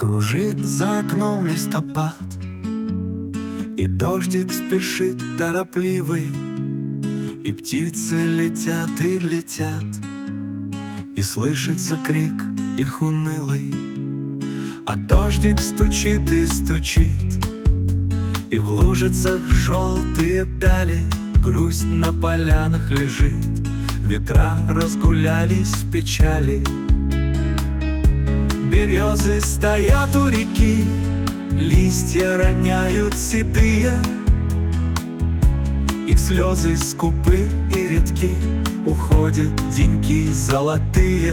Кружит за окном листопад, и дождик спешит торопливый, и птицы летят и летят, и слышится крик их унылый. А дождик стучит и стучит, и в лужицах желтые дали. Грусть на полянах лежит, ветра разгулялись в печали. Березы стоят у реки, листья роняют седые. Их слезы скупы и редки, уходят деньки золотые.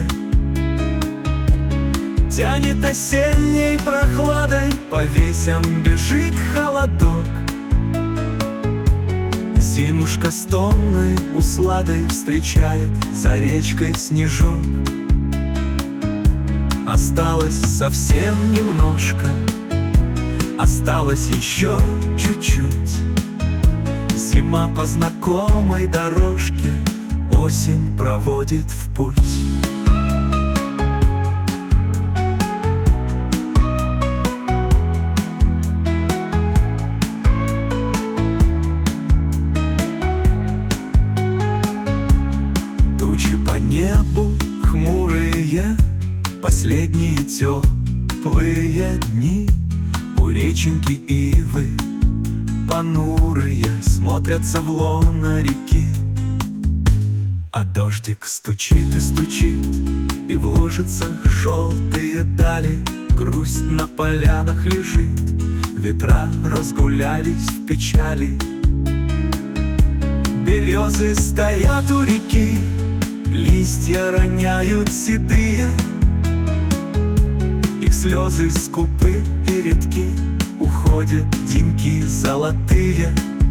Тянет осенней прохладой, по весям бежит холодок. Зимушка с томной усладой встречает за речкой снежок. Осталось совсем немножко, осталось еще чуть-чуть. Зима по знакомой дорожке осень проводит в путь. Тучи по небу хмурые, последние теплые дни. У реченьки ивы понурые смотрятся в лоно реки. А дождик стучит и стучит, и в лужицах желтые дали. Грусть на полянах лежит, ветра разгулялись в печали. Березы стоят у реки, листья роняют седые. Их слезы скупы и редки, уходят деньки золотые.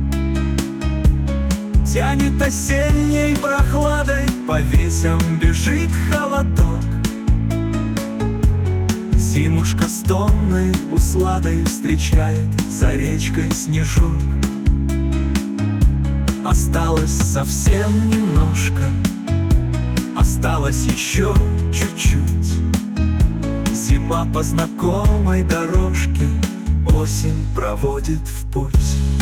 Тянет осенней прохладой, по весям бежит холодок. Зимушка с томной усладой встречает за речкой снежок. Осталось совсем немножко, осталось еще чуть-чуть. Зима по знакомой дорожке осень проводит в путь.